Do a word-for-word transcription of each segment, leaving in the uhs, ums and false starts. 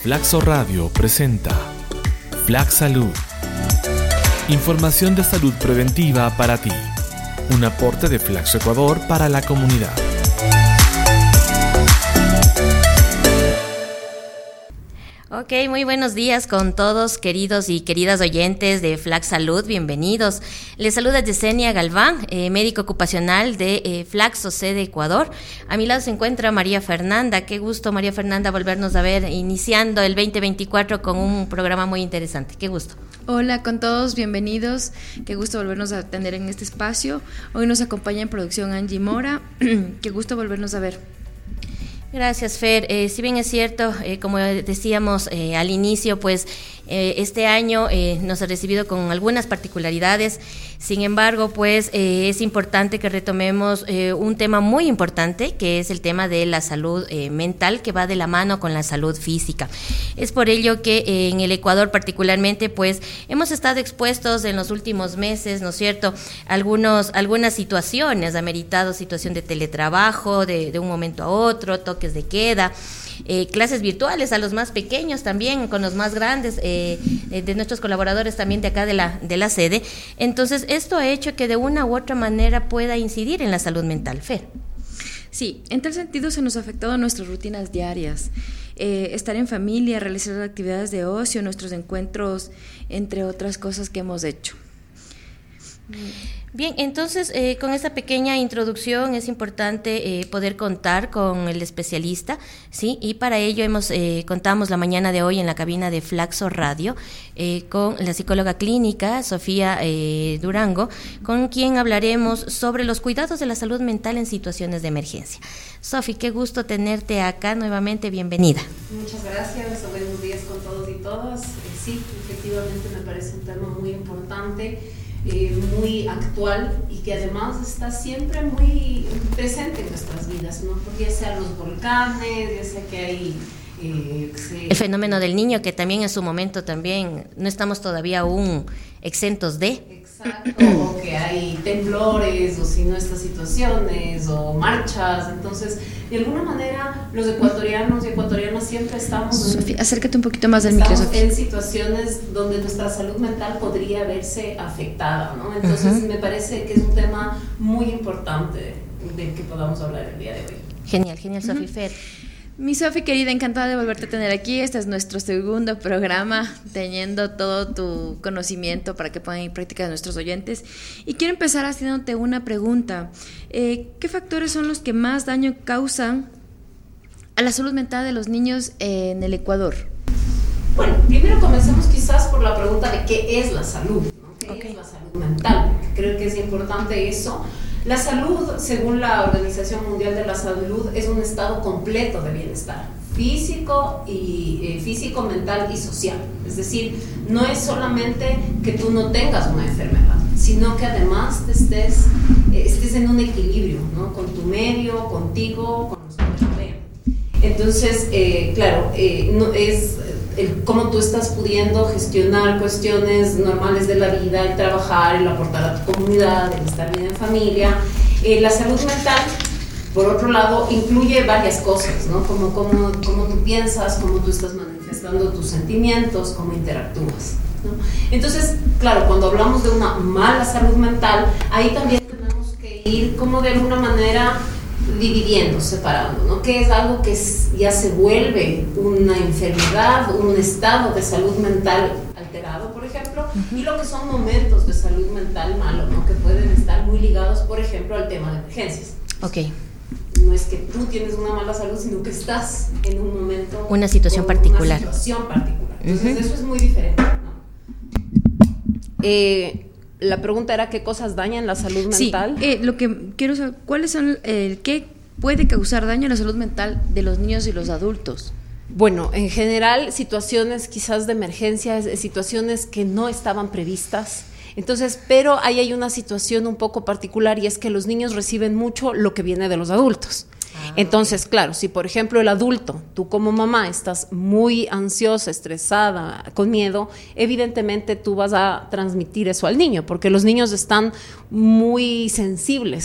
Flaxo Radio presenta Flax Salud. Información de salud preventiva para ti. Un aporte de Flaxo Ecuador para la comunidad. Ok, muy buenos días con todos, queridos y queridas oyentes de Flax Salud, bienvenidos. Les saluda Yesenia Galván, eh, médico ocupacional de eh, Flaxo C de Ecuador. A mi lado se encuentra María Fernanda. Qué gusto, María Fernanda, volvernos a ver iniciando el veinte veinticuatro con un programa muy interesante. Qué gusto. Hola con todos, bienvenidos. Qué gusto volvernos a tener en este espacio. Hoy nos acompaña en producción Angie Mora. Qué gusto volvernos a ver. Gracias, Fer. Eh, si bien es cierto, eh, como decíamos eh, al inicio, pues eh, este año eh, nos ha recibido con algunas particularidades. Sin embargo, pues eh, es importante que retomemos eh, un tema muy importante, que es el tema de la salud eh, mental, que va de la mano con la salud física. Es por ello que eh, en el Ecuador particularmente, pues hemos estado expuestos en los últimos meses, ¿no es cierto?, algunos, algunas situaciones, ha meritado situación de teletrabajo, de, de un momento a otro, toques de queda, eh, clases virtuales a los más pequeños también, con los más grandes, eh, de nuestros colaboradores también de acá de la, de la sede. Entonces, esto ha hecho que de una u otra manera pueda incidir en la salud mental. Fer. Sí, en tal sentido se nos ha afectado nuestras rutinas diarias, eh, estar en familia, realizar actividades de ocio, nuestros encuentros, entre otras cosas que hemos hecho. Bien, entonces eh, con esta pequeña introducción es importante eh, poder contar con el especialista, ¿sí? Y para ello hemos eh, contamos la mañana de hoy en la cabina de Flaxo Radio eh, con la psicóloga clínica Sofía eh, Durango, con quien hablaremos sobre los cuidados de la salud mental en situaciones de emergencia. Sofi, qué gusto tenerte acá nuevamente, bienvenida. Muchas gracias, buenos días con todos y todas. Eh, sí, efectivamente me parece un tema muy importante. Eh, muy actual y que además está siempre muy presente en nuestras vidas, ¿no? Porque ya sean los volcanes, ya sea que hay eh, se... el fenómeno del niño, que también en su momento también no estamos todavía aún exentos de. Exacto, o que hay temblores, o si no estas situaciones, o marchas. Entonces, de alguna manera, los ecuatorianos y ecuatorianas siempre estamos Sofía, en, acércate un poquito más del estamos micrófono. en situaciones donde nuestra salud mental podría verse afectada, ¿no? Entonces, uh-huh. me parece que es un tema muy importante del que podamos hablar el día de hoy. Genial, genial, Sofía. Uh-huh. Fer. Mi Sofi querida, encantada de volverte a tener aquí. Este es nuestro segundo programa, teniendo todo tu conocimiento para que puedan ir en práctica nuestros oyentes. Y quiero empezar haciéndote una pregunta. Eh, ¿Qué factores son los que más daño causan a la salud mental de los niños en el Ecuador? Bueno, primero comencemos quizás por la pregunta de qué es la salud, ¿no? ¿Qué okay. es la salud mental? Creo que es importante eso. La salud, según la Organización Mundial de la Salud, es un estado completo de bienestar físico, y, eh, físico, mental y social. Es decir, no es solamente que tú no tengas una enfermedad, sino que además te estés, eh, estés en un equilibrio, ¿no? Con tu medio, contigo, con los que te rodean. Entonces, eh, claro, eh, no, es el, cómo tú estás pudiendo gestionar cuestiones normales de la vida, el trabajar, el aportar a tu comunidad, el estar bien en familia. Eh, la salud mental, por otro lado, incluye varias cosas, ¿no? Como cómo, cómo tú piensas, cómo tú estás manifestando tus sentimientos, cómo interactúas, ¿no? Entonces, claro, cuando hablamos de una mala salud mental, ahí también tenemos que ir como de alguna manera dividiendo, separando, ¿no? Que es algo que ya se vuelve una enfermedad, un estado de salud mental alterado, por ejemplo, uh-huh. y lo que son momentos de salud mental malo, ¿no? Que pueden estar muy ligados, por ejemplo, al tema de emergencias. Okay. No es que tú tienes una mala salud, sino que estás en un momento, una situación particular. Una situación particular. Entonces, uh-huh. eso es muy diferente, ¿no? Eh, La pregunta era qué cosas dañan la salud mental. Sí, eh, lo que quiero saber, ¿cuáles son, eh, qué puede causar daño a la salud mental de los niños y los adultos? Bueno, en general, situaciones quizás de emergencia, situaciones que no estaban previstas. Entonces, pero ahí hay una situación un poco particular, y es que los niños reciben mucho lo que viene de los adultos. Ah, Entonces, claro, si por ejemplo el adulto, tú como mamá estás muy ansiosa, estresada, con miedo, evidentemente tú vas a transmitir eso al niño, porque los niños están muy sensibles,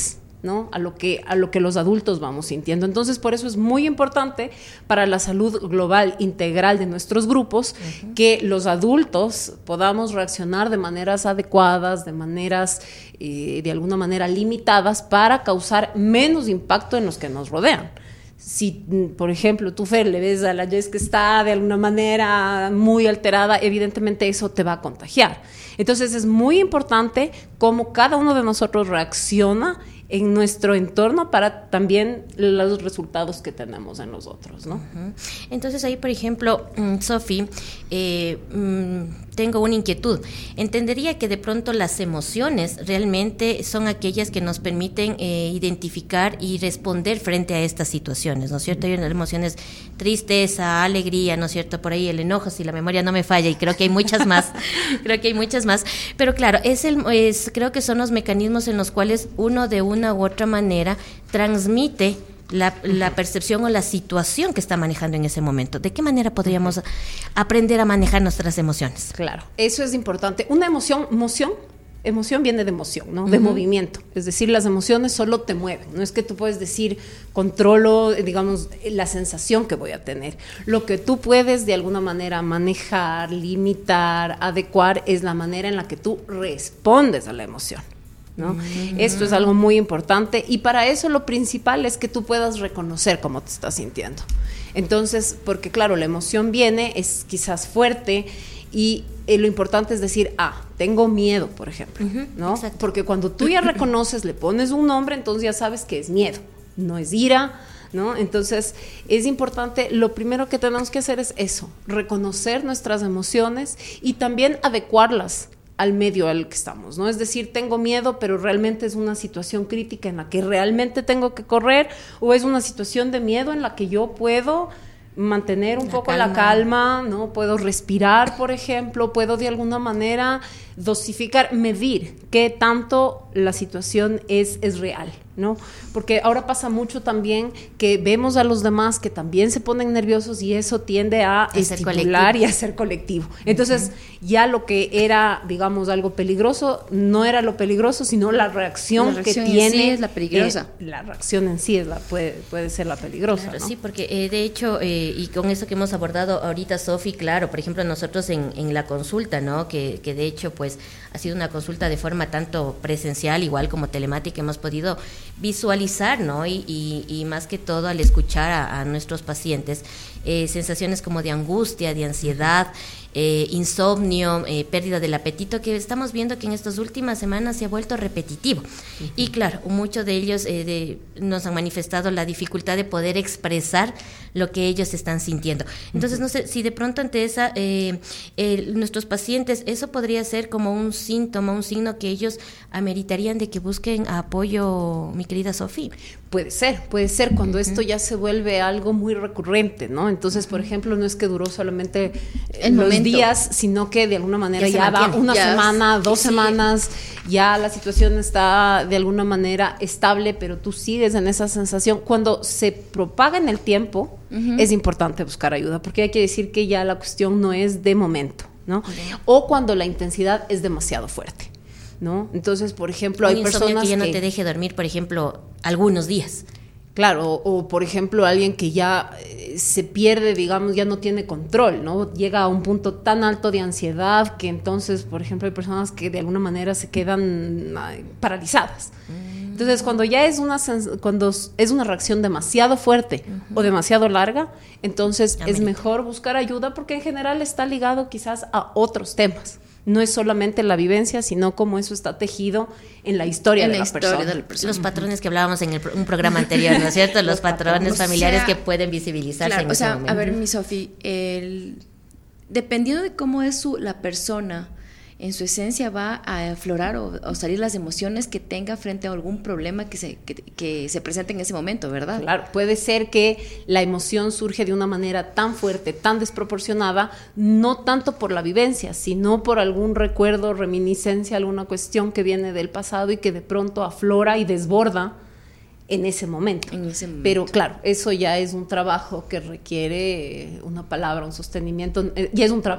¿no? A lo que, a lo que los adultos vamos sintiendo. Entonces, por eso es muy importante para la salud global integral de nuestros grupos uh-huh. que los adultos podamos reaccionar de maneras adecuadas, de maneras, eh, de alguna manera limitadas, para causar menos impacto en los que nos rodean. Si, por ejemplo, tú, Fer, le ves a la Jess que está de alguna manera muy alterada, evidentemente eso te va a contagiar. Entonces es muy importante cómo cada uno de nosotros reacciona en nuestro entorno para también los resultados que tenemos en los otros, ¿no? Uh-huh. Entonces ahí, por ejemplo, Sofi, eh, mm, tengo una inquietud. Entendería que de pronto las emociones realmente son aquellas que nos permiten eh, identificar y responder frente a estas situaciones, ¿no es cierto? Hay emociones tristeza, alegría, ¿no es cierto? Por ahí el enojo, si la memoria no me falla, y creo que hay muchas más, creo que hay muchas más. Pero claro, es el, es, creo que son los mecanismos en los cuales uno de una u otra manera transmite La, la percepción o la situación que está manejando en ese momento. ¿De qué manera podríamos aprender a manejar nuestras emociones? Claro, eso es importante. Una emoción, emoción, emoción viene de emoción, ¿no? De uh-huh. movimiento. Es decir, las emociones solo te mueven. No es que tú puedes decir, controlo, digamos, la sensación que voy a tener. Lo que tú puedes de alguna manera manejar, limitar, adecuar, es la manera en la que tú respondes a la emoción, ¿no? Uh-huh. Esto es algo muy importante, y para eso lo principal es que tú puedas reconocer cómo te estás sintiendo. Entonces, porque claro, la emoción viene, es quizás fuerte, y eh, lo importante es decir, ah, tengo miedo, por ejemplo, uh-huh. ¿no? Exacto. Porque cuando tú ya reconoces, le pones un nombre, entonces ya sabes que es miedo, no es ira, ¿no? Entonces es importante, lo primero que tenemos que hacer es eso, reconocer nuestras emociones y también adecuarlas al medio al que estamos, ¿no? Es decir, tengo miedo, pero realmente es una situación crítica en la que realmente tengo que correr, o es una situación de miedo en la que yo puedo mantener un la poco calma. la calma, ¿no? Puedo respirar, por ejemplo, puedo de alguna manera dosificar, medir qué tanto la situación es, es real, ¿no? Porque ahora pasa mucho también que vemos a los demás que también se ponen nerviosos, y eso tiende a, a estimular y a ser colectivo. Entonces, uh-huh. ya lo que era, digamos, algo peligroso, no era lo peligroso, sino la reacción, la reacción que tiene. Sí es la peligrosa. Eh, la reacción en sí es la, puede, puede ser la peligrosa, claro, ¿no? Sí, porque eh, de hecho, eh, y con eso que hemos abordado ahorita, Sofi, claro, por ejemplo, nosotros en, en la consulta, ¿no? Que, que de hecho, pues, ha sido una consulta de forma tanto presencial, igual como telemática, hemos podido visualizar, ¿no? Y, y, y más que todo al escuchar a, a nuestros pacientes, eh, sensaciones como de angustia, de ansiedad, eh, insomnio, eh, pérdida del apetito, que estamos viendo que en estas últimas semanas se ha vuelto repetitivo. Uh-huh. Y claro, muchos de ellos eh, de, nos han manifestado la dificultad de poder expresar lo que ellos están sintiendo. Entonces, uh-huh. no sé si de pronto ante esa, eh, eh, nuestros pacientes, eso podría ser como un síntoma, un signo que ellos ameritarían de que busquen apoyo, mi querida Sofi. Puede ser, puede ser cuando uh-huh. esto ya se vuelve algo muy recurrente, ¿no? Entonces, uh-huh. por ejemplo, no es que duró solamente el los momento. días, sino que de alguna manera ya, ya va una ya semana, dos sí. semanas, ya la situación está de alguna manera estable, pero tú sigues en esa sensación. Cuando se propaga en el tiempo, uh-huh. es importante buscar ayuda, porque hay que decir que ya la cuestión no es de momento, ¿no? Uh-huh. O cuando la intensidad es demasiado fuerte, ¿no? Entonces, por ejemplo, hay personas que ya no que, te deje dormir, por ejemplo, algunos días. Claro, o, o por ejemplo, alguien que ya eh, se pierde, digamos, ya no tiene control, ¿no? Llega a un punto tan alto de ansiedad que entonces, por ejemplo, hay personas que de alguna manera se quedan ay, paralizadas. Mm. Entonces, cuando ya es una cuando es una reacción demasiado fuerte uh-huh. o demasiado larga, entonces Amén. es mejor buscar ayuda, porque en general está ligado quizás a otros temas. No es solamente la vivencia, sino cómo eso está tejido en la historia, en de, la la historia de la persona. Los patrones que hablábamos en el, un programa anterior, ¿no es cierto? Los, Los patrones, patrones familiares, o sea, que pueden visibilizarse claro, en o ese sea, momento. A ver, mi Sofi, el, dependiendo de cómo es su, la persona, en su esencia va a aflorar o, o salir las emociones que tenga frente a algún problema que se, que, que se presente en ese momento, ¿verdad? Claro, puede ser que la emoción surge de una manera tan fuerte, tan desproporcionada, no tanto por la vivencia, sino por algún recuerdo, reminiscencia, alguna cuestión que viene del pasado y que de pronto aflora y desborda en ese momento. En ese momento. Pero claro, eso ya es un trabajo que requiere una palabra, un sostenimiento, ya es un trabajo.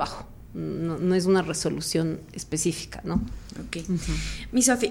no, no es una resolución específica, ¿no? Ok. Uh-huh. Mi Sofi,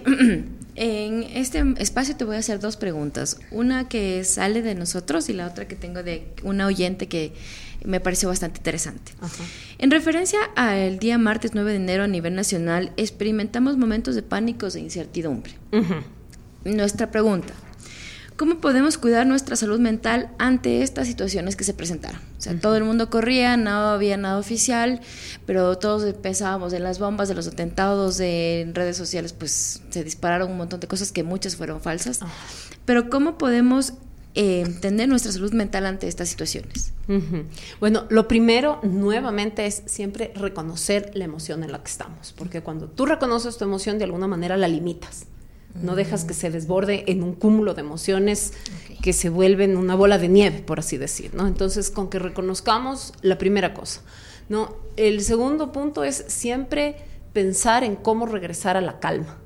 en este espacio te voy a hacer dos preguntas. Una que sale de nosotros y la otra que tengo de una oyente que me pareció bastante interesante. Uh-huh. En referencia al día martes nueve de enero a nivel nacional, experimentamos momentos de pánico e incertidumbre. Uh-huh. Nuestra pregunta: ¿cómo podemos cuidar nuestra salud mental ante estas situaciones que se presentaron? O sea, uh-huh. todo el mundo corría, no había nada oficial, pero todos pensábamos en las bombas, de los atentados, de en redes sociales, pues se dispararon un montón de cosas que muchas fueron falsas. Uh-huh. Pero ¿cómo podemos eh, entender nuestra salud mental ante estas situaciones? Uh-huh. Bueno, lo primero, nuevamente, es siempre reconocer la emoción en la que estamos, porque cuando tú reconoces tu emoción, de alguna manera la limitas. No dejas que se desborde en un cúmulo de emociones okay. que se vuelven una bola de nieve, por así decir, ¿no? Entonces, con que reconozcamos la primera cosa, ¿no? El segundo punto es siempre pensar en cómo regresar a la calma.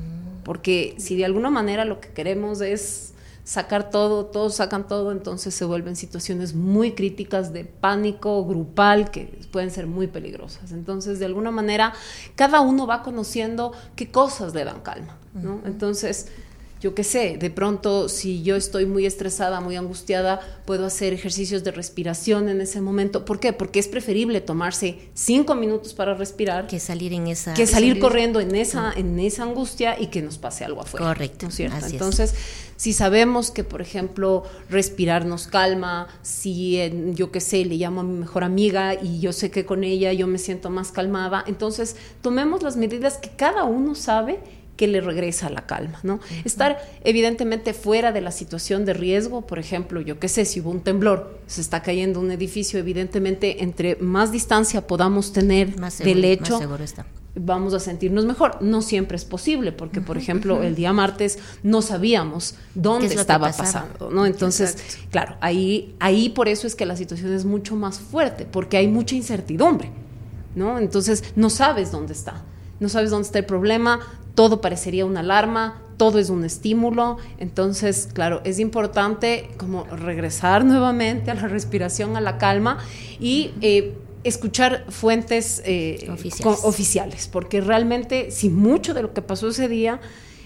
Porque si de alguna manera lo que queremos es sacar todo, todos sacan todo, entonces se vuelven situaciones muy críticas de pánico grupal que pueden ser muy peligrosas. Entonces, de alguna manera, cada uno va conociendo qué cosas le dan calma, ¿no? Entonces, yo qué sé, de pronto, si yo estoy muy estresada, muy angustiada, puedo hacer ejercicios de respiración en ese momento. ¿Por qué? Porque es preferible tomarse cinco minutos para respirar que salir en esa que salir, salir corriendo en esa en esa angustia y que nos pase algo afuera. Correcto, ¿no es cierto? Así Entonces, es. si sabemos que, por ejemplo, respirar nos calma, si eh, yo qué sé, le llamo a mi mejor amiga y yo sé que con ella yo me siento más calmada, entonces tomemos las medidas que cada uno sabe que le regresa a la calma, ¿no? Uh-huh. Estar evidentemente fuera de la situación de riesgo, por ejemplo, yo qué sé, si hubo un temblor, se está cayendo un edificio, evidentemente entre más distancia podamos tener más seguro, del hecho, más seguro está. Vamos a sentirnos mejor. No siempre es posible, porque, por ejemplo, uh-huh. el día martes no sabíamos dónde estaba pasando, ¿no? Entonces, exacto. claro, ahí, ahí por eso es que la situación es mucho más fuerte, porque hay mucha incertidumbre, ¿no? Entonces, no sabes dónde está, no sabes dónde está el problema, todo parecería una alarma, todo es un estímulo. Entonces, claro, es importante como regresar nuevamente a la respiración, a la calma y eh, escuchar fuentes eh, oficiales. Con, oficiales, porque realmente si mucho de lo que pasó ese día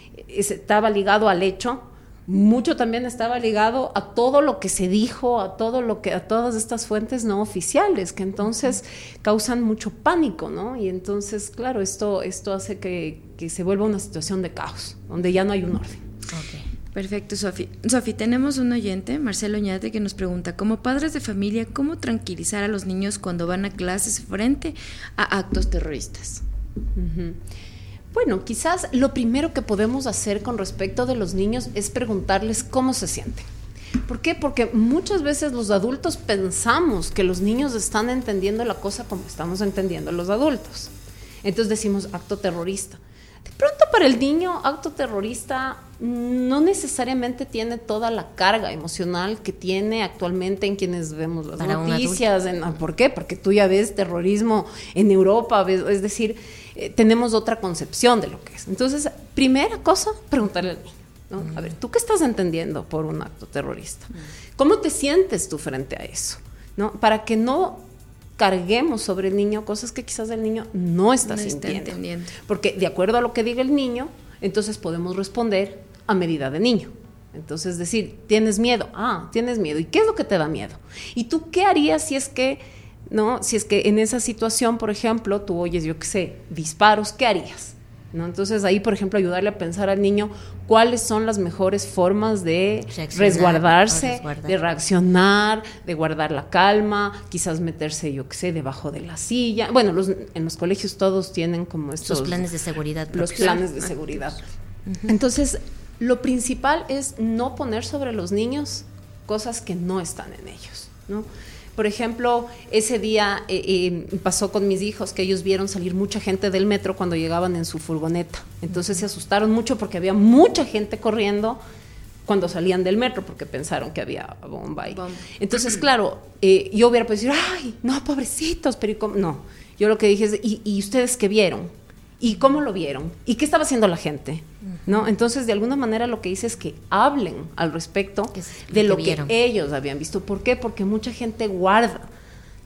estaba ligado al hecho, mucho también estaba ligado a todo lo que se dijo, a todo lo que, a todas estas fuentes no oficiales, que entonces causan mucho pánico, ¿no? Y entonces, claro, esto, esto hace que, que se vuelva una situación de caos, donde ya no hay un orden. Okay. Perfecto, Sofi. Sofi, tenemos un oyente, Marcelo Oñate, que nos pregunta: como padres de familia, ¿cómo tranquilizar a los niños cuando van a clases frente a actos terroristas? Uh-huh. Bueno, quizás lo primero que podemos hacer con respecto de los niños es preguntarles cómo se sienten. ¿Por qué? Porque muchas veces los adultos pensamos que los niños están entendiendo la cosa como estamos entendiendo los adultos. Entonces decimos acto terrorista. De pronto para el niño, acto terrorista no necesariamente tiene toda la carga emocional que tiene actualmente en quienes vemos las para noticias. En, ¿por qué? Porque tú ya ves terrorismo en Europa, ves, es decir, eh, tenemos otra concepción de lo que es. Entonces, primera cosa, preguntarle al niño, ¿no? Mm. A ver, ¿tú qué estás entendiendo por un acto terrorista? Mm. ¿Cómo te sientes tú frente a eso? ¿No? Para que no carguemos sobre el niño cosas que quizás el niño no está no sintiendo. Está entendiendo. Porque de acuerdo a lo que diga el niño, entonces podemos responder a medida de niño. Entonces decir, ¿tienes miedo? Ah, tienes miedo. ¿Y qué es lo que te da miedo? ¿Y tú qué harías si es que, no, si es que en esa situación, por ejemplo, tú oyes, yo qué sé, disparos, ¿qué harías? ¿No? Entonces ahí, por ejemplo, ayudarle a pensar al niño cuáles son las mejores formas de resguardarse, de reaccionar, de guardar la calma, quizás meterse, yo qué sé, debajo de la silla. Bueno, los, en los colegios todos tienen como estos... Los planes de seguridad. Los planes de seguridad. Uh-huh. Entonces, lo principal es no poner sobre los niños cosas que no están en ellos, ¿no? Por ejemplo, ese día eh, eh, pasó con mis hijos que ellos vieron salir mucha gente del metro cuando llegaban en su furgoneta. Entonces se asustaron mucho porque había mucha gente corriendo cuando salían del metro porque pensaron que había bomba ahí. Bomba. Entonces, claro, eh, yo hubiera podido decir, ay, no, pobrecitos, pero ¿cómo? No. Yo lo que dije es, ¿y, y ustedes qué vieron? ¿Y cómo lo vieron? ¿Y qué estaba haciendo la gente? ¿No? Entonces, de alguna manera lo que hice es que hablen al respecto de lo que, que ellos habían visto. ¿Por qué? Porque mucha gente guarda,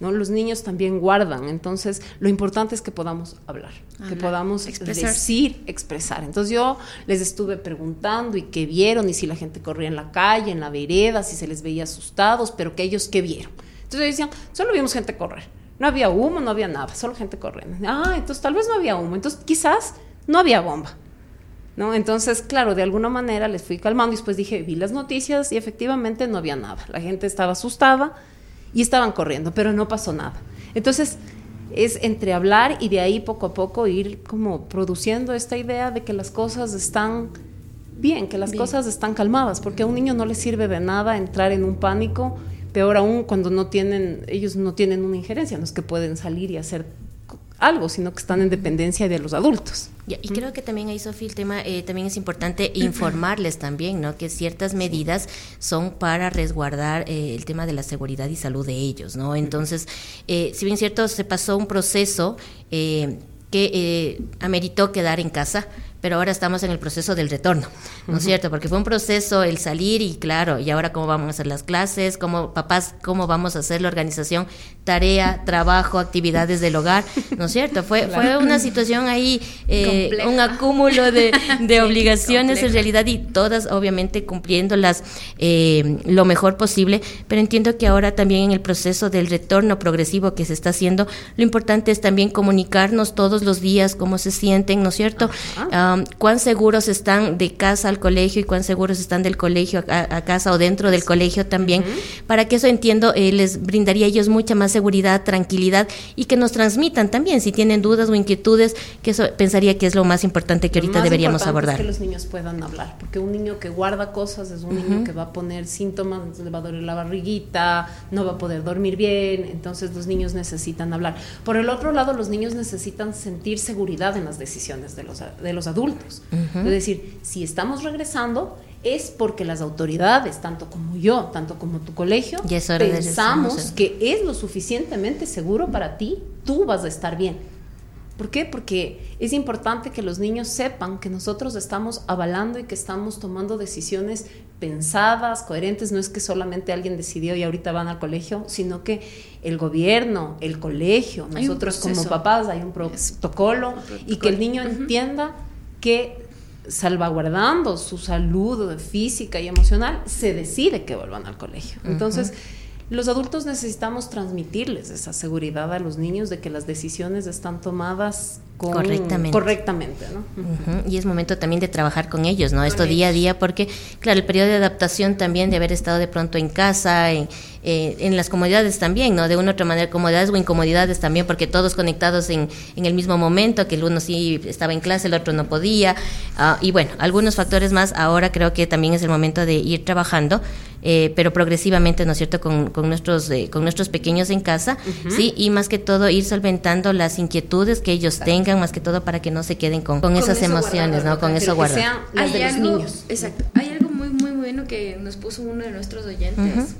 ¿no? Los niños también guardan, entonces lo importante es que podamos hablar, hablar que podamos expresar. decir, expresar. Entonces yo les estuve preguntando y qué vieron, y si la gente corría en la calle, en la vereda, si se les veía asustados, pero que ellos qué vieron. Entonces ellos decían, solo vimos gente correr, no había humo, no había nada, solo gente corriendo. Ah, entonces tal vez no había humo, entonces quizás no había bomba, ¿no? Entonces, claro, de alguna manera les fui calmando y después dije, vi las noticias y efectivamente no había nada. La gente estaba asustada y estaban corriendo, pero no pasó nada. Entonces, es entre hablar y de ahí poco a poco ir como produciendo esta idea de que las cosas están bien, que las bien. cosas están calmadas, porque a un niño no le sirve de nada entrar en un pánico, peor aún cuando no tienen, ellos no tienen una injerencia, no es que pueden salir y hacer algo, sino que están en dependencia de los adultos. Ya, y creo que también ahí, Sofía, el tema eh, también es importante informarles también, ¿no? Que ciertas medidas son para resguardar eh, el tema de la seguridad y salud de ellos, ¿no? Entonces, eh, si bien es cierto, se pasó un proceso eh, que eh, ameritó quedar en casa, pero ahora estamos en el proceso del retorno, ¿no es uh-huh. cierto? Porque fue un proceso el salir y claro, y ahora cómo vamos a hacer las clases, cómo papás, cómo vamos a hacer la organización, tarea, trabajo, actividades del hogar, ¿no es cierto? Fue claro. fue una situación ahí, eh, un acúmulo de, de obligaciones sí, en realidad y todas obviamente cumpliéndolas eh, lo mejor posible, pero entiendo que ahora también en el proceso del retorno progresivo que se está haciendo, lo importante es también comunicarnos todos los días cómo se sienten, ¿no es cierto? Uh-huh. Um, cuán seguros están de casa al colegio y cuán seguros están del colegio a, a casa o dentro del colegio también, uh-huh. para que eso entiendo eh, les brindaría a ellos mucha más seguridad, tranquilidad y que nos transmitan también si tienen dudas o inquietudes, que eso pensaría que es lo más importante que ahorita deberíamos abordar. Es que los niños puedan hablar, porque un niño que guarda cosas es un uh-huh. niño que va a poner síntomas, le va a doler la barriguita, no va a poder dormir bien, entonces los niños necesitan hablar. Por el otro lado, los niños necesitan sentir seguridad en las decisiones de los, de los adultos. Uh-huh. Es decir, si estamos regresando es porque las autoridades, tanto como yo, tanto como tu colegio, pensamos que es lo suficientemente seguro para ti, tú vas a estar bien. ¿Por qué? Porque es importante que los niños sepan que nosotros estamos avalando y que estamos tomando decisiones pensadas, coherentes. No es que solamente alguien decidió y ahorita van al colegio, sino que el gobierno, el colegio, nosotros como papás hay un protocolo, un protocolo y que el niño uh-huh. entienda que salvaguardando su salud física y emocional se decide que vuelvan al colegio. Entonces, uh-huh. los adultos necesitamos transmitirles esa seguridad a los niños de que las decisiones están tomadas con, correctamente, correctamente ¿no? Uh-huh. Y es momento también de trabajar con ellos, ¿no? Con Esto ellos. día a día, porque claro, el periodo de adaptación también de haber estado de pronto en casa, en, eh, en las comodidades también, ¿no? De una u otra manera, comodidades o incomodidades también, porque todos conectados en, en el mismo momento, que el uno sí estaba en clase, el otro no podía, uh, y bueno, algunos factores más. Ahora creo que también es el momento de ir trabajando, eh, pero progresivamente, ¿no es cierto?, con, con nuestros eh, con nuestros pequeños en casa, uh-huh. sí, y más que todo ir solventando las inquietudes que ellos exacto. tengan, más que todo para que no se queden con, con, con esas emociones, guardado, ¿no? Con eso guardado. Que sean las de los niños. Exacto. Hay algo muy muy bueno que nos puso uno de nuestros oyentes. Uh-huh.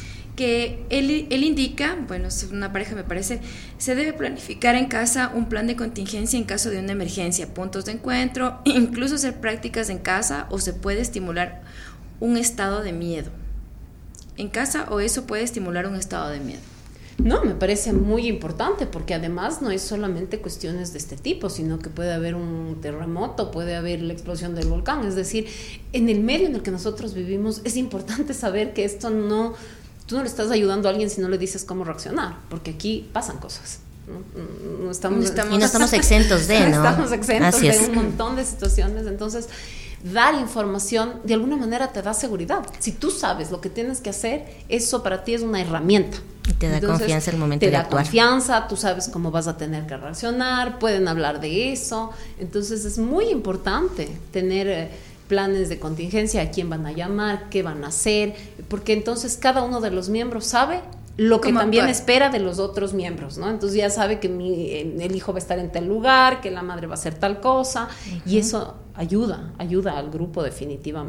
Que él, él indica, bueno, es una pareja me parece, se debe planificar en casa un plan de contingencia en caso de una emergencia, puntos de encuentro, incluso hacer prácticas en casa, o se puede estimular un estado de miedo en casa, o eso puede estimular un estado de miedo. No, me parece muy importante, porque además no es solamente cuestiones de este tipo, sino que puede haber un terremoto, puede haber la explosión del volcán. Es decir, en el medio en el que nosotros vivimos es importante saber que esto no, tú no le estás ayudando a alguien si no le dices cómo reaccionar, porque aquí pasan cosas. No, no estamos, no estamos, y no estamos exentos de, ¿no? Estamos exentos Así de es. un montón de situaciones, entonces dar información de alguna manera te da seguridad. Si tú sabes lo que tienes que hacer, eso para ti es una herramienta. Y te da Entonces, confianza en el momento de actuar. Te da confianza, tú sabes cómo vas a tener que reaccionar, pueden hablar de eso. Entonces es muy importante tener eh, planes de contingencia, a quién van a llamar, qué van a hacer, porque entonces cada uno de los miembros sabe lo que también actuar? espera de los otros miembros, ¿no? Entonces ya sabe que mi, el hijo va a estar en tal lugar, que la madre va a hacer tal cosa, uh-huh. y eso ayuda, ayuda al grupo definitivamente.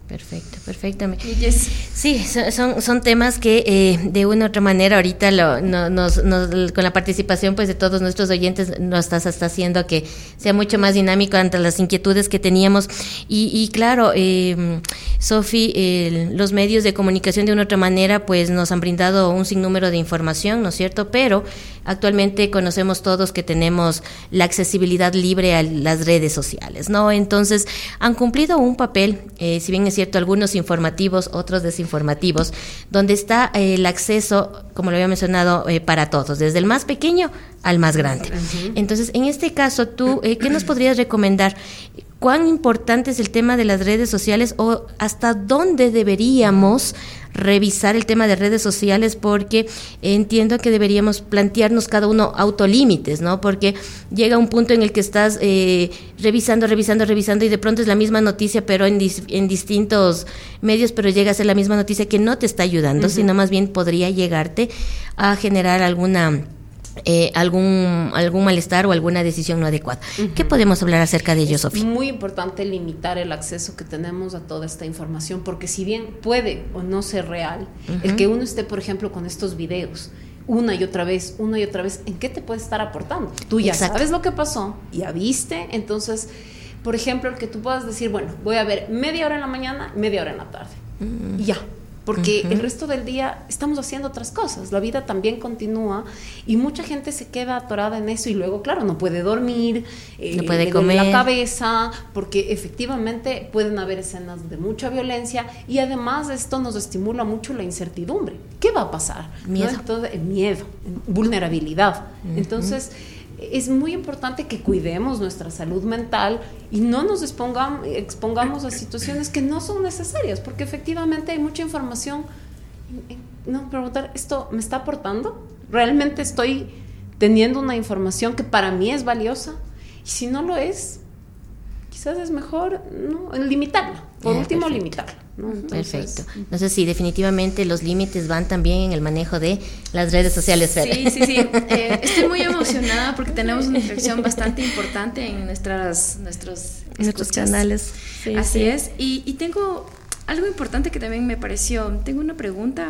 Perfecto, perfectamente. Yes. Sí, son, son temas que eh, de una u otra manera ahorita lo, no, nos, nos, con la participación pues de todos nuestros oyentes nos estás hasta haciendo que sea mucho más dinámico ante las inquietudes que teníamos. Y, y claro, eh, Sofi, eh, los medios de comunicación de una u otra manera pues nos han brindado un sinnúmero de información, ¿no es cierto? Pero actualmente conocemos todos que tenemos la accesibilidad libre a las redes sociales, ¿no? Entonces han cumplido un papel, eh, si bien es cierto, algunos informativos, otros desinformativos, donde está eh, el acceso, como lo había mencionado, eh, para todos, desde el más pequeño al más grande. Uh-huh. Entonces, en este caso, tú, eh, ¿qué nos podrías recomendar? ¿Cuán importante es el tema de las redes sociales o hasta dónde deberíamos revisar el tema de redes sociales? Porque entiendo que deberíamos plantearnos cada uno autolímites, ¿no? Porque llega un punto en el que estás eh, revisando, revisando, revisando y de pronto es la misma noticia, pero en, dis- en distintos medios, pero llega a ser la misma noticia que no te está ayudando, uh-huh. sino más bien podría llegarte a generar alguna... Eh, algún algún malestar o alguna decisión no adecuada. Uh-huh. ¿Qué podemos hablar acerca de ello, Sofía? Es muy importante limitar el acceso que tenemos a toda esta información, porque si bien puede o no ser real, uh-huh. el que uno esté, por ejemplo, con estos videos una y otra vez, una y otra vez, ¿en qué te puede estar aportando? Tú ya Exacto. sabes lo que pasó, ya viste, entonces, por ejemplo, el que tú puedas decir, bueno, voy a ver media hora en la mañana, media hora en la tarde, uh-huh. y ya. Porque uh-huh. el resto del día estamos haciendo otras cosas, la vida también continúa y mucha gente se queda atorada en eso y luego, claro, no puede dormir, no eh, puede le comer duele la cabeza, porque efectivamente pueden haber escenas de mucha violencia y además esto nos estimula mucho la incertidumbre. ¿Qué va a pasar? Miedo. ¿No? Entonces, miedo, vulnerabilidad. Uh-huh. Entonces, es muy importante que cuidemos nuestra salud mental y no nos expongamos, expongamos a situaciones que no son necesarias, porque efectivamente hay mucha información. No, preguntar, ¿esto me está aportando? ¿Realmente estoy teniendo una información que para mí es valiosa? Y si no lo es, quizás es mejor no, limitarla. Por ah, último, perfecto. limitarla. ¿no? Entonces, perfecto. Entonces, sí, definitivamente los límites van también en el manejo de las redes sociales. Sí, Fede. sí, sí. Eh, estoy muy emocionada porque tenemos una interacción bastante importante en nuestras, nuestros, nuestros canales. Sí, Así sí. es. Y, y tengo algo importante que también me pareció. Tengo una pregunta.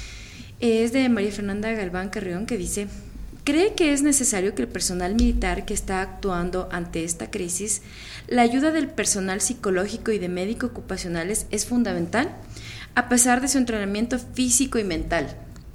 Es de María Fernanda Galván Carrión, que dice: ¿cree que es necesario que el personal militar que está actuando ante esta crisis, la ayuda del personal psicológico y de médicos ocupacionales es fundamental, a pesar de su entrenamiento físico y mental?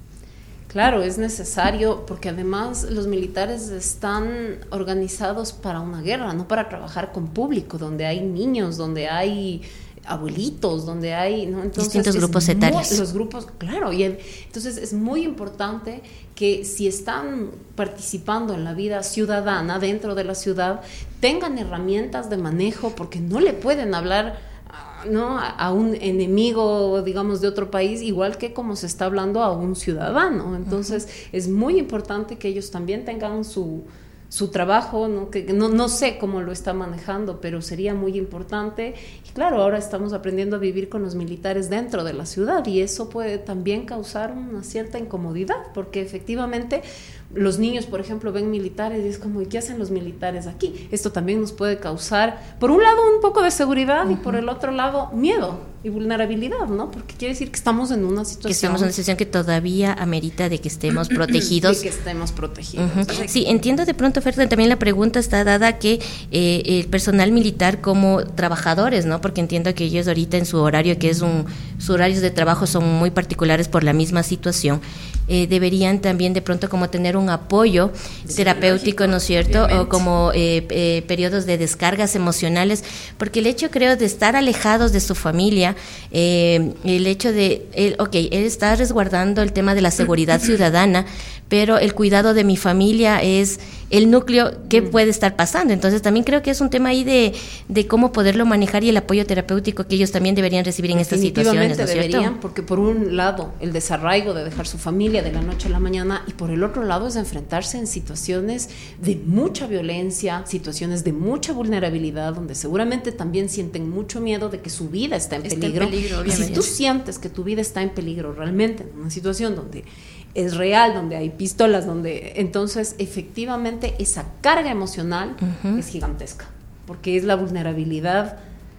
Claro, es necesario porque además los militares están organizados para una guerra, no para trabajar con público, donde hay niños, donde hay abuelitos, donde hay ¿no? Entonces, distintos grupos muy, etarios. Los grupos, claro, y el, entonces es muy importante que si están participando en la vida ciudadana dentro de la ciudad, tengan herramientas de manejo, porque no le pueden hablar ¿no? a un enemigo, digamos, de otro país, igual que como se está hablando a un ciudadano. Entonces uh-huh. es muy importante que ellos también tengan su su trabajo, ¿no? Que no, no sé cómo lo está manejando, pero sería muy importante. Y claro, ahora estamos aprendiendo a vivir con los militares dentro de la ciudad y eso puede también causar una cierta incomodidad, porque efectivamente los niños, por ejemplo, ven militares y es como, ¿y qué hacen los militares aquí? Esto también nos puede causar, por un lado, un poco de seguridad uh-huh. y por el otro lado, miedo y vulnerabilidad, ¿no? Porque quiere decir que estamos en una situación... Que estamos en una situación que todavía amerita de que estemos protegidos. De que estemos protegidos. Uh-huh. Sí, entiendo de pronto, Ferta, también la pregunta está dada que eh, el personal militar como trabajadores, ¿no? Porque entiendo que ellos ahorita en su horario, que es un... sus horarios de trabajo son muy particulares por la misma situación, eh, deberían también de pronto como tener un apoyo sí, terapéutico, ¿no es cierto? Obviamente. O como eh, eh, periodos de descargas emocionales, porque el hecho, creo, de estar alejados de su familia, eh, el hecho de, el, ok, él está resguardando el tema de la seguridad ciudadana, pero el cuidado de mi familia es el núcleo que mm. puede estar pasando. Entonces también creo que es un tema ahí de, de cómo poderlo manejar y el apoyo terapéutico que ellos también deberían recibir en estas situaciones, ¿no es cierto? Deberían, porque por un lado el desarraigo de dejar su familia de la noche a la mañana y por el otro lado es enfrentarse en situaciones de mucha violencia, situaciones de mucha vulnerabilidad, donde seguramente también sienten mucho miedo de que su vida está en está peligro. En peligro y si tú sientes que tu vida está en peligro realmente, en una situación donde es real, donde hay pistolas, donde entonces efectivamente esa carga emocional uh-huh. es gigantesca, porque es la vulnerabilidad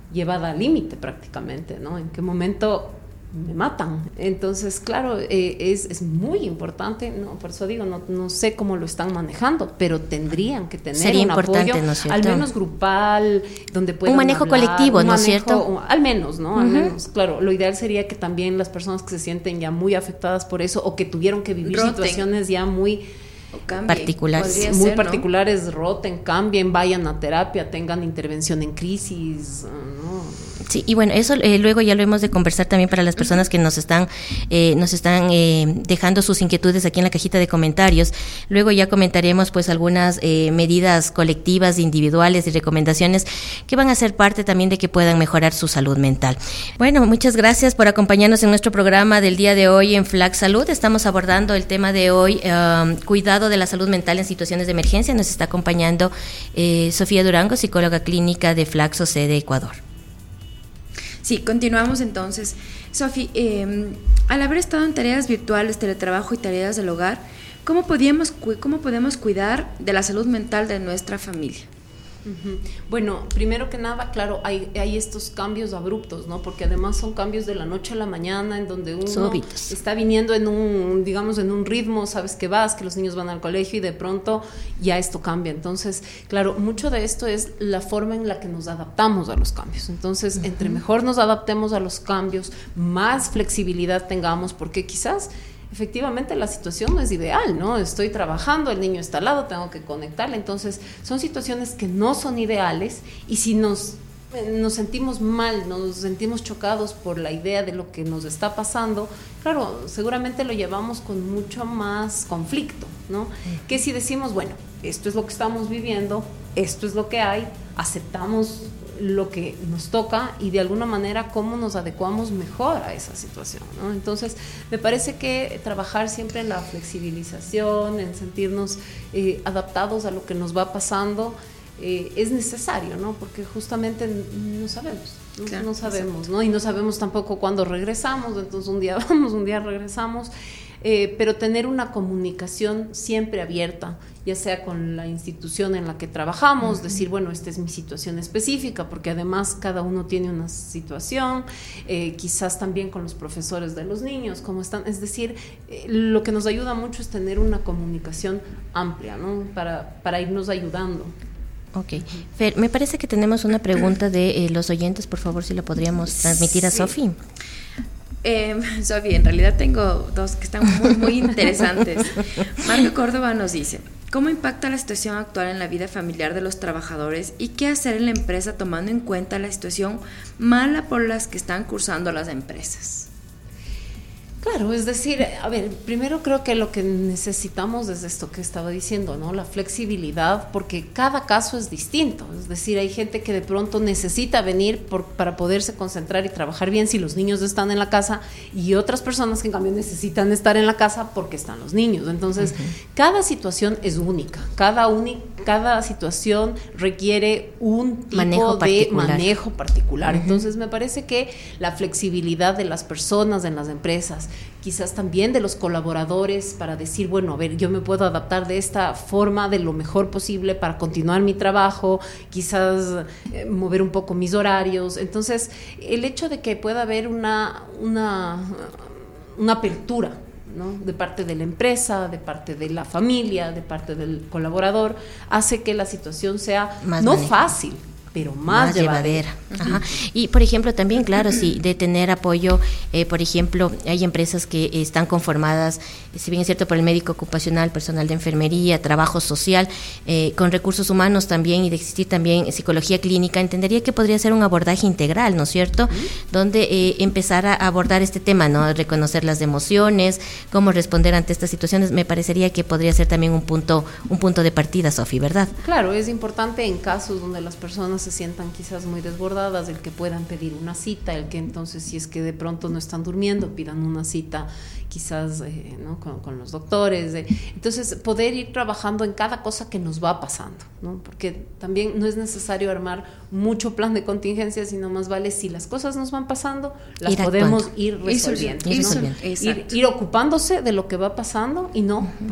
llevada al límite prácticamente, ¿no? ¿En qué momento me matan? Entonces, claro, eh, es, es muy importante, no, por eso digo, no, no sé cómo lo están manejando, pero tendrían que tener Sería un importante, apoyo, ¿no es cierto? al menos grupal, donde puedan un manejo hablar, colectivo, un ¿no es manejo, cierto? Un, al menos, ¿no? Al Uh-huh. menos, claro, lo ideal sería que también las personas que se sienten ya muy afectadas por eso o que tuvieron que vivir Roten. situaciones ya muy particulares, podría muy ser, ¿no? particulares, roten, cambien, vayan a terapia, tengan intervención en crisis, ¿no? Sí, y bueno, eso eh, luego ya lo hemos de conversar también para las personas que nos están eh, nos están eh, dejando sus inquietudes aquí en la cajita de comentarios. Luego ya comentaremos pues algunas eh, medidas colectivas, individuales y recomendaciones que van a ser parte también de que puedan mejorar su salud mental. Bueno, muchas gracias por acompañarnos en nuestro programa del día de hoy en Flax Salud. Estamos abordando el tema de hoy, um, cuidado de la salud mental en situaciones de emergencia. Nos está acompañando eh, Sofía Durango, psicóloga clínica de Flaxo C de Ecuador. Sí, continuamos entonces. Sofi, eh, al haber estado en tareas virtuales, teletrabajo y tareas del hogar, ¿cómo podíamos, cómo podemos cuidar de la salud mental de nuestra familia? Uh-huh. Bueno, primero que nada, claro, hay, hay estos cambios abruptos, ¿no? Porque además son cambios de la noche a la mañana, en donde uno Súbitos. está viniendo en un, digamos, en un ritmo, sabes que vas, que los niños van al colegio y de pronto ya esto cambia. Entonces, claro, mucho de esto es la forma en la que nos adaptamos a los cambios. Entonces, uh-huh. entre mejor nos adaptemos a los cambios, más flexibilidad tengamos, porque quizás efectivamente la situación no es ideal, ¿no? Estoy trabajando, el niño está al lado, tengo que conectarle, entonces son situaciones que no son ideales y si nos, nos sentimos mal, nos sentimos chocados por la idea de lo que nos está pasando, claro, seguramente lo llevamos con mucho más conflicto, ¿no? Uh-huh. Que si decimos, bueno, esto es lo que estamos viviendo, esto es lo que hay, aceptamos lo que nos toca y de alguna manera cómo nos adecuamos mejor a esa situación, ¿no? Entonces me parece que trabajar siempre en la flexibilización, en sentirnos eh, adaptados a lo que nos va pasando eh, es necesario, ¿no? Porque justamente no sabemos, no, claro, no sabemos, ¿no? Y no sabemos tampoco cuándo regresamos, entonces un día vamos, un día regresamos. Eh, pero tener una comunicación siempre abierta, ya sea con la institución en la que trabajamos, uh-huh. decir, bueno, esta es mi situación específica, porque además cada uno tiene una situación, eh, quizás también con los profesores de los niños, cómo están, es decir, eh, lo que nos ayuda mucho es tener una comunicación amplia, ¿no? Para, para irnos ayudando. Ok. Fer, me parece que tenemos una pregunta de eh, los oyentes, por favor, si lo podríamos transmitir a sí. Sofi. Eh, Sofi, en realidad tengo dos que están muy, muy interesantes. Marco Córdoba nos dice, ¿cómo impacta la situación actual en la vida familiar de los trabajadores y qué hacer en la empresa tomando en cuenta la situación mala por las que están cursando las empresas? Claro, es decir, a ver, primero creo que lo que necesitamos es esto que estaba diciendo, ¿no? La flexibilidad, porque cada caso es distinto. Es decir, hay gente que de pronto necesita venir por, para poderse concentrar y trabajar bien si los niños están en la casa, y otras personas que en cambio necesitan estar en la casa porque están los niños. Entonces, uh-huh. cada situación es única, cada, uni, cada situación requiere un tipo manejo de particular. manejo particular. Uh-huh. Entonces, me parece que la flexibilidad de las personas en las empresas, quizás también de los colaboradores, para decir, bueno, a ver, yo me puedo adaptar de esta forma de lo mejor posible para continuar mi trabajo, quizás eh, mover un poco mis horarios. Entonces, el hecho de que pueda haber una, una, una apertura, ¿no? De parte de la empresa, de parte de la familia, de parte del colaborador, hace que la situación sea más no manejo. fácil, pero más, más llevadera. llevadera. Ajá. Y por ejemplo también, claro, sí, de tener apoyo, eh, por ejemplo, hay empresas que están conformadas, si bien es cierto, por el médico ocupacional, personal de enfermería, trabajo social, eh, con recursos humanos también, y de existir también psicología clínica, entendería que podría ser un abordaje integral, ¿no es cierto? Uh-huh. Donde eh, empezar a abordar este tema, ¿no? Reconocer las emociones, cómo responder ante estas situaciones, me parecería que podría ser también un punto, un punto de partida, Sofi, ¿verdad? Claro, es importante en casos donde las personas se sientan quizás muy desbordadas, el que puedan pedir una cita, el que entonces, si es que de pronto no están durmiendo, pidan una cita quizás eh, ¿no? con, con los doctores. Eh. Entonces, poder ir trabajando en cada cosa que nos va pasando, ¿no? Porque también no es necesario armar mucho plan de contingencia, sino más vale si las cosas nos van pasando, las ir podemos ir resolviendo, ir, ¿no? resolviendo. Ir, ir ocupándose de lo que va pasando y no uh-huh. pre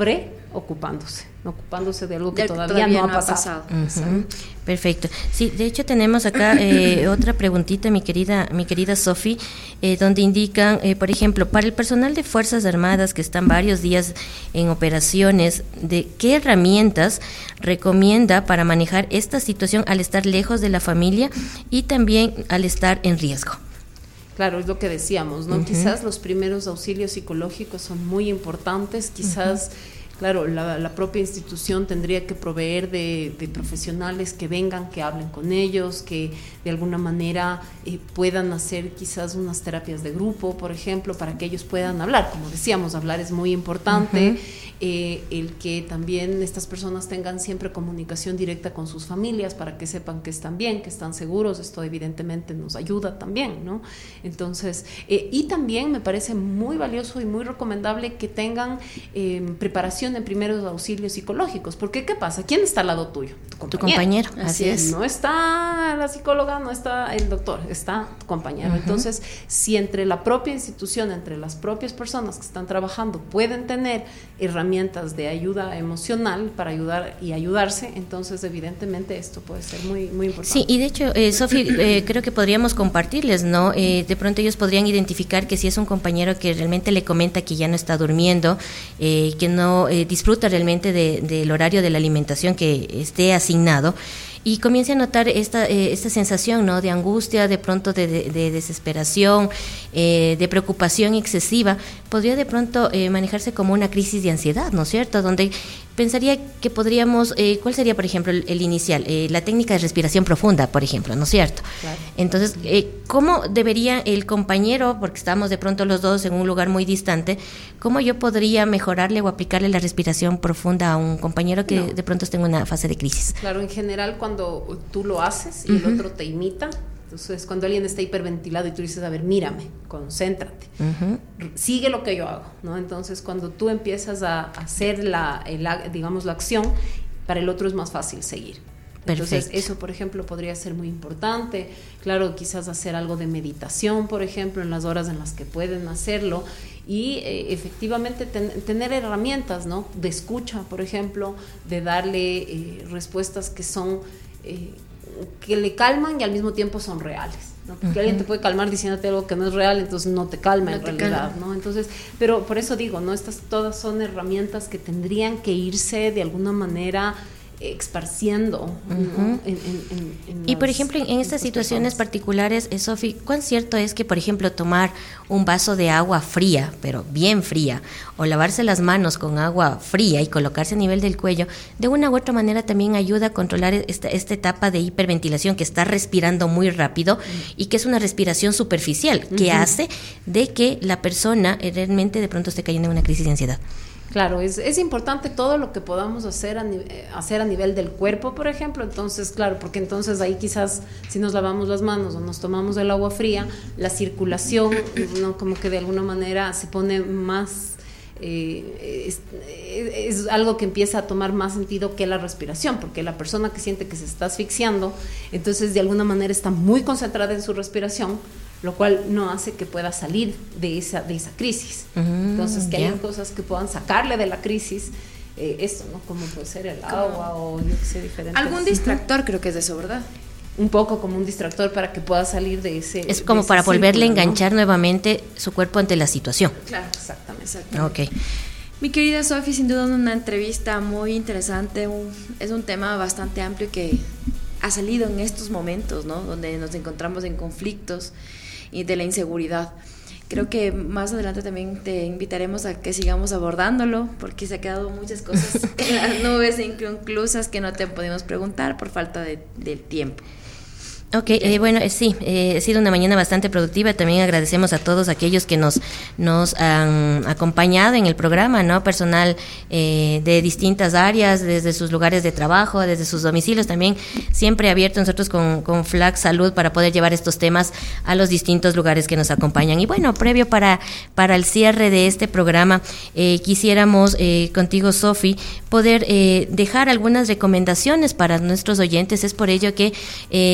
ocupándose, ocupándose de algo que de todavía, todavía no, no ha pasado. Ha pasado. Uh-huh. Perfecto. Sí, de hecho tenemos acá eh, otra preguntita, mi querida, mi querida Sofi, eh, donde indican, eh, por ejemplo, para el personal de Fuerzas Armadas que están varios días en operaciones, ¿de qué herramientas recomienda para manejar esta situación al estar lejos de la familia y también al estar en riesgo? Claro, es lo que decíamos, ¿no? Uh-huh. Quizás los primeros auxilios psicológicos son muy importantes, quizás, uh-huh. claro, la, la propia institución tendría que proveer de, de profesionales que vengan, que hablen con ellos, que de alguna manera eh, puedan hacer quizás unas terapias de grupo, por ejemplo, para que ellos puedan hablar. Como decíamos, hablar es muy importante. Uh-huh. Eh, el que también estas personas tengan siempre comunicación directa con sus familias para que sepan que están bien, que están seguros. Esto evidentemente nos ayuda también, ¿no? Entonces, eh, y también me parece muy valioso y muy recomendable que tengan eh, preparación en primeros auxilios psicológicos, porque ¿qué pasa? ¿Quién está al lado tuyo? Tu compañero. Tu compañero, así es. No está la psicóloga, no está el doctor, está tu compañero. Uh-huh. Entonces, si entre la propia institución, entre las propias personas que están trabajando pueden tener herramientas de ayuda emocional para ayudar y ayudarse, entonces evidentemente esto puede ser muy muy importante. Sí, y de hecho, eh, Sofi, eh, creo que podríamos compartirles, ¿no? Eh, de pronto ellos podrían identificar que si es un compañero que realmente le comenta que ya no está durmiendo, eh, que no eh, disfruta realmente de, del horario de la alimentación que esté asignado, y comience a notar esta eh, esta sensación, ¿no?, de angustia, de pronto de, de, de desesperación, eh, de preocupación excesiva, podría de pronto eh, manejarse como una crisis de ansiedad, ¿no es cierto?, donde pensaría que podríamos, eh, ¿cuál sería, por ejemplo, el, el inicial? Eh, la técnica de respiración profunda, por ejemplo, ¿no es cierto? Claro. Entonces, eh, ¿cómo debería el compañero, porque estamos de pronto los dos en un lugar muy distante, cómo yo podría mejorarle o aplicarle la respiración profunda a un compañero que no. de pronto esté en una fase de crisis? Claro, en general cuando tú lo haces y uh-huh. el otro te imita, entonces cuando alguien está hiperventilado y tú dices, a ver, mírame, concéntrate, uh-huh. sigue lo que yo hago, ¿no? Entonces cuando tú empiezas a hacer la, el, digamos, la acción, para el otro es más fácil seguir. Entonces Perfecto. Eso, por ejemplo, podría ser muy importante. Claro, quizás hacer algo de meditación, por ejemplo, en las horas en las que pueden hacerlo, y eh, efectivamente ten, tener herramientas, ¿no?, de escucha, por ejemplo, de darle eh, respuestas que son eh, que le calman y al mismo tiempo son reales, ¿no? Porque uh-huh. alguien te puede calmar diciéndote algo que no es real, entonces no te calma no en te realidad, calma. ¿no? Entonces, pero por eso digo, ¿no?, estas todas son herramientas que tendrían que irse de alguna manera esparciendo, uh-huh. ¿no? en, en, en, en y por ejemplo en, en estas situaciones personas. particulares, eh, Sofi, ¿cuán cierto es que por ejemplo tomar un vaso de agua fría, pero bien fría, o lavarse las manos con agua fría y colocarse a nivel del cuello, de una u otra manera también ayuda a controlar esta, esta etapa de hiperventilación, que está respirando muy rápido uh-huh. y que es una respiración superficial que uh-huh. hace de que la persona eh, realmente de pronto esté cayendo en una crisis de ansiedad? Claro, es, es importante todo lo que podamos hacer a, hacer a nivel del cuerpo, por ejemplo. Entonces, claro, porque entonces ahí quizás si nos lavamos las manos o nos tomamos el agua fría, la circulación, ¿no?, como que de alguna manera se pone más, eh, es, es algo que empieza a tomar más sentido que la respiración, porque la persona que siente que se está asfixiando, entonces de alguna manera está muy concentrada en su respiración, lo cual no hace que pueda salir de esa, de esa crisis. Mm, entonces, que yeah. hay cosas que puedan sacarle de la crisis, eh, esto, ¿no? Como puede ser el agua o yo qué sé, diferentes. Algún distractor, creo que es eso, ¿verdad? Un poco como un distractor para que pueda salir de ese. Es como para volverle a enganchar, ¿no?, nuevamente su cuerpo ante la situación. Claro, exactamente. exactamente. Ok. Mi querida Sofi, sin duda una entrevista muy interesante, un, es un tema bastante amplio que ha salido en estos momentos, ¿no?, donde nos encontramos en conflictos y de la inseguridad. Creo que más adelante también te invitaremos a que sigamos abordándolo, porque se han quedado muchas cosas en las nubes inconclusas que no te podemos preguntar por falta de, de tiempo. Ok, eh, bueno, eh, sí, eh, ha sido una mañana bastante productiva. También agradecemos a todos aquellos que nos nos han acompañado en el programa, ¿no? Personal eh, de distintas áreas, desde sus lugares de trabajo, desde sus domicilios, también siempre abierto nosotros con, con Flax Salud para poder llevar estos temas a los distintos lugares que nos acompañan. Y bueno, previo para, para el cierre de este programa, eh, quisiéramos eh, contigo, Sofi, poder eh, dejar algunas recomendaciones para nuestros oyentes. Es por ello que, eh, gracias a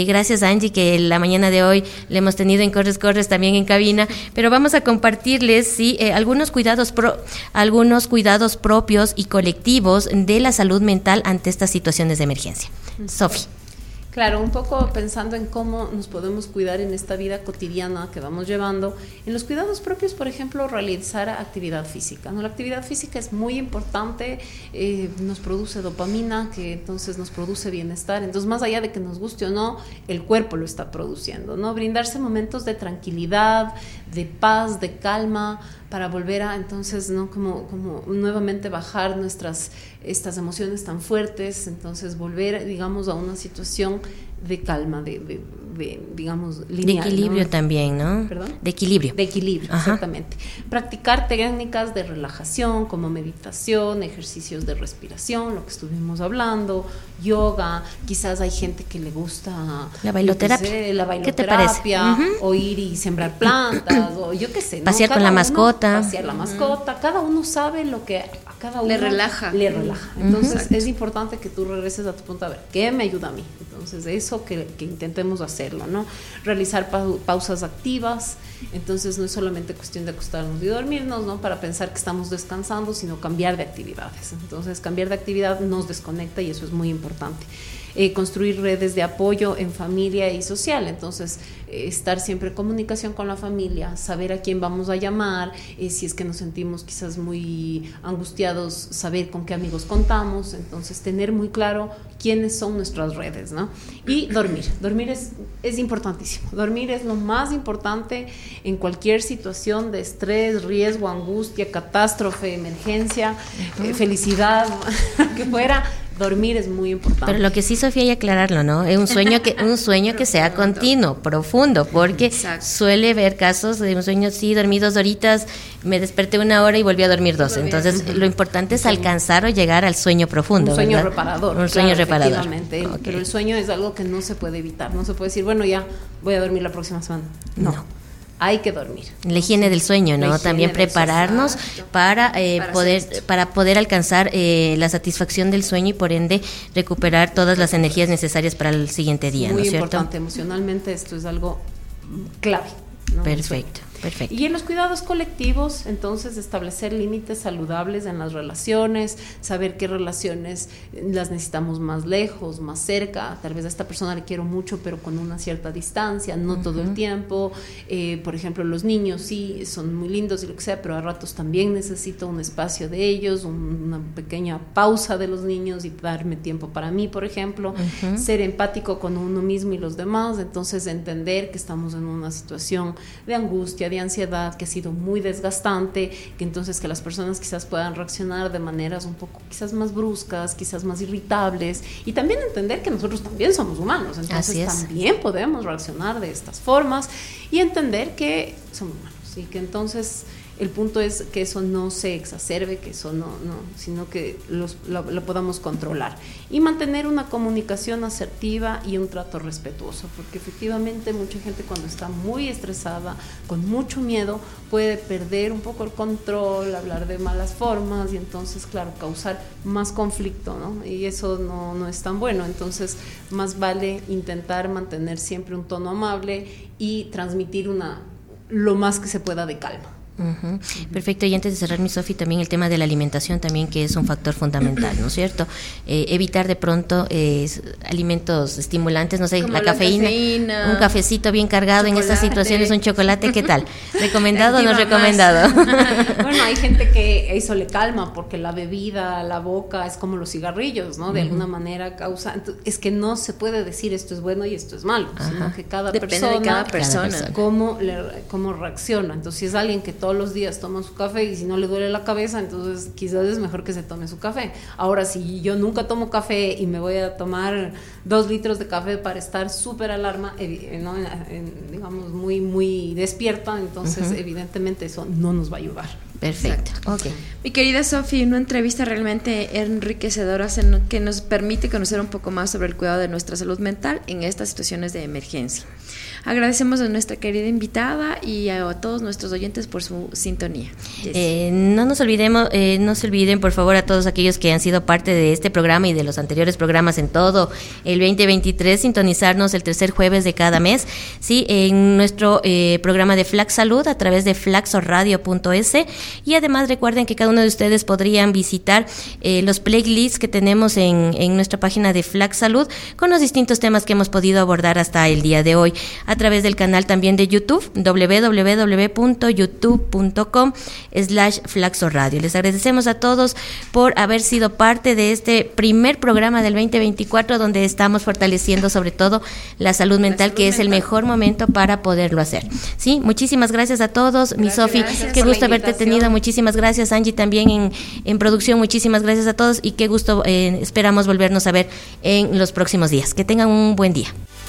Angie, que la mañana de hoy le hemos tenido en Corres Corres también en cabina, pero vamos a compartirles sí, eh, algunos cuidados pro, algunos cuidados propios y colectivos de la salud mental ante estas situaciones de emergencia. Sofi. Claro, un poco pensando en cómo nos podemos cuidar en esta vida cotidiana que vamos llevando. En los cuidados propios, por ejemplo, realizar actividad física, ¿no? La actividad física es muy importante, eh, nos produce dopamina, que entonces nos produce bienestar. Entonces, más allá de que nos guste o no, el cuerpo lo está produciendo, ¿no? Brindarse momentos de tranquilidad, de paz, de calma, para volver a, entonces, ¿no? Como, como nuevamente bajar nuestras, estas emociones tan fuertes, entonces volver, digamos, a una situación de calma, de, de, de digamos, lineal. De equilibrio, ¿no? También, ¿no? ¿Perdón? De equilibrio. De equilibrio, Ajá. exactamente. Practicar técnicas de relajación como meditación, ejercicios de respiración, lo que estuvimos hablando, yoga, quizás hay gente que le gusta la bailoterapia. Sé, la bailoterapia, ¿qué te parece? Uh-huh. O ir y sembrar plantas, o yo qué sé. ¿no? Pasear cada con la uno, mascota. Pasear la mascota, uh-huh. cada uno sabe lo que a cada uno le relaja. Le relaja. Entonces uh-huh. es importante que tú regreses a tu punto, a ver, ¿qué me ayuda a mí? Entonces eso que, que intentemos hacerlo, ¿no? Realizar pa- pausas activas, entonces no es solamente cuestión de acostarnos y dormirnos, ¿no? Para pensar que estamos descansando, sino cambiar de actividades. Entonces cambiar de actividad nos desconecta y eso es muy importante. Eh, construir redes de apoyo en familia y social, entonces eh, estar siempre en comunicación con la familia, saber a quién vamos a llamar, eh, si es que nos sentimos quizás muy angustiados, saber con qué amigos contamos, entonces tener muy claro quiénes son nuestras redes, ¿no? Y dormir, dormir es, es importantísimo, dormir es lo más importante en cualquier situación de estrés, riesgo, angustia, catástrofe, emergencia, uh-huh. eh, felicidad, que fuera. Dormir es muy importante. Pero lo que sí, Sofía, hay que aclararlo, ¿no? Es un sueño que un sueño que sea continuo, profundo, porque Exacto. suele haber casos de un sueño, sí, dormí dos horitas, me desperté una hora y volví a dormir dos. Entonces, lo importante es alcanzar o llegar al sueño profundo, un sueño ¿verdad? reparador. Un sueño claro, reparador. Efectivamente, okay. Pero el sueño es algo que no se puede evitar. No se puede decir, bueno, ya voy a dormir la próxima semana. No. no. Hay que dormir. La higiene del sueño, ¿no? También prepararnos para, eh, para poder para poder alcanzar eh, la satisfacción del sueño y por ende recuperar todas las energías necesarias para el siguiente día, muy ¿no es cierto? Muy importante, emocionalmente esto es algo clave, ¿no? Perfecto. Perfecto. Y en los cuidados colectivos, entonces, establecer límites saludables en las relaciones, saber qué relaciones las necesitamos más lejos, más cerca. Tal vez a esta persona le quiero mucho, pero con una cierta distancia, no uh-huh. todo el tiempo. Eh, por ejemplo, los niños sí son muy lindos y lo que sea, pero a ratos también necesito un espacio de ellos, un, una pequeña pausa de los niños y darme tiempo para mí, por ejemplo. Uh-huh. Ser empático con uno mismo y los demás, entonces entender que estamos en una situación de angustia, de ansiedad que ha sido muy desgastante, que entonces que las personas quizás puedan reaccionar de maneras un poco quizás más bruscas, quizás más irritables, y también entender que nosotros también somos humanos, entonces también podemos reaccionar de estas formas y entender que somos humanos y que entonces el punto es que eso no se exacerbe, que eso no, no sino que los, lo, lo podamos controlar y mantener una comunicación asertiva y un trato respetuoso, porque efectivamente mucha gente cuando está muy estresada, con mucho miedo, puede perder un poco el control, hablar de malas formas y entonces, claro, causar más conflicto, ¿no? Y eso no, no es tan bueno, entonces más vale intentar mantener siempre un tono amable y transmitir una lo más que se pueda de calma. Uh-huh. Perfecto, y antes de cerrar, mi Sofi, también el tema de la alimentación también, que es un factor fundamental, ¿no es cierto? Eh, evitar de pronto eh, alimentos estimulantes, no sé, la, la cafeína, cafeína, un cafecito bien cargado chocolate. En estas situaciones, un chocolate, ¿qué tal? ¿Recomendado o no recomendado? Bueno, hay gente que eso le calma porque la bebida, la boca es como los cigarrillos, ¿no? De uh-huh. alguna manera causa, es que no se puede decir esto es bueno y esto es malo, uh-huh. sino que cada Depende persona, de cada persona, cada persona. Cómo, le, cómo reacciona. Entonces, si es alguien que todos los días toma su café y si no le duele la cabeza, entonces quizás es mejor que se tome su café. Ahora, si yo nunca tomo café y me voy a tomar dos litros de café para estar súper alarma, eh, ¿no? en, digamos, muy, muy despierta, entonces uh-huh. evidentemente eso no nos va a ayudar. Perfecto. Okay. Mi querida Sofi, una entrevista realmente enriquecedora que nos permite conocer un poco más sobre el cuidado de nuestra salud mental en estas situaciones de emergencia. Agradecemos a nuestra querida invitada y a, a todos nuestros oyentes por su sintonía. Eh, no nos olvidemos, eh, no se olviden por favor a todos aquellos que han sido parte de este programa y de los anteriores programas en todo el veinte veintitrés, sintonizarnos el tercer jueves de cada mes, sí, en nuestro eh, programa de Flax Salud a través de flaxoradio punto es, y además recuerden que cada uno de ustedes podrían visitar eh, los playlists que tenemos en, en nuestra página de Flax Salud con los distintos temas que hemos podido abordar hasta el día de hoy, a través del canal también de YouTube, doble u doble u doble u punto youtube punto com slash flaxoradio. Les agradecemos a todos por haber sido parte de este primer programa del veinte veinticuatro, donde estamos fortaleciendo sobre todo la salud mental, la salud que mental. Es el mejor momento para poderlo hacer. Sí, muchísimas gracias a todos. Mi Sofi, qué gusto haberte tenido. Muchísimas gracias, Angie, también en, en producción. Muchísimas gracias a todos y qué gusto, eh, esperamos volvernos a ver en los próximos días. Que tengan un buen día.